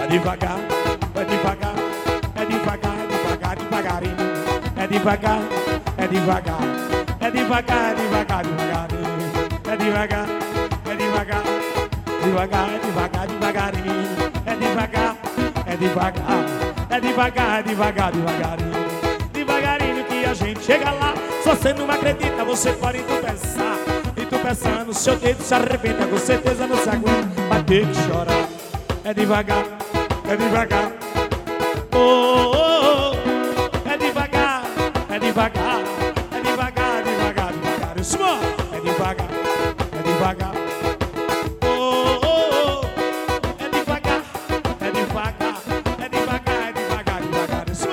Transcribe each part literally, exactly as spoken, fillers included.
devagar, é devagar, é devagar, é devagar, devagarinho. É devagar, é devagar, é devagar, devagar, devagarinho. É devagar, é devagar, devagar, é devagar, devagarinho. É devagar, é devagar, é devagar, devagar, devagarinho. Devagarinho que a gente chega lá. Se você não acredita, você pode tropeçar. E tropeçando, seu dedo se arrebenta. Com certeza não se aguenta, vai ter que chorar. É devagar, é devagar, oh, oh, oh. É devagar, é devagar, é devagar, devagar, devagar. Isso, é devagar, é devagar, oh, oh, oh. É devagar, é devagar, é devagar, é devagar, devagar. Isso,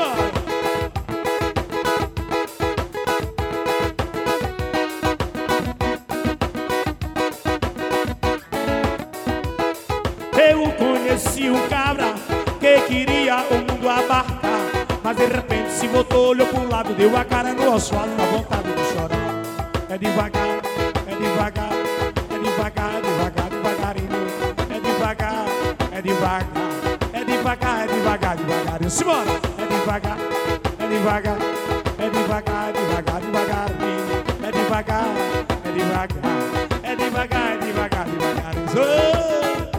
eu conheci um cabra que queria o mundo abarcar, mas de repente se voltou, olhou pro lado, deu a cara no asfalto, dá vontade de chorar. É devagar, é devagar, é devagar, é devagar, devagarinho. É devagar, é devagar, é devagar, é devagar, devagarinho. Simbora! É devagar, é devagar, é devagar, devagar, devagarinho. É devagar, é devagar, é devagar, é devagar, devagarinho.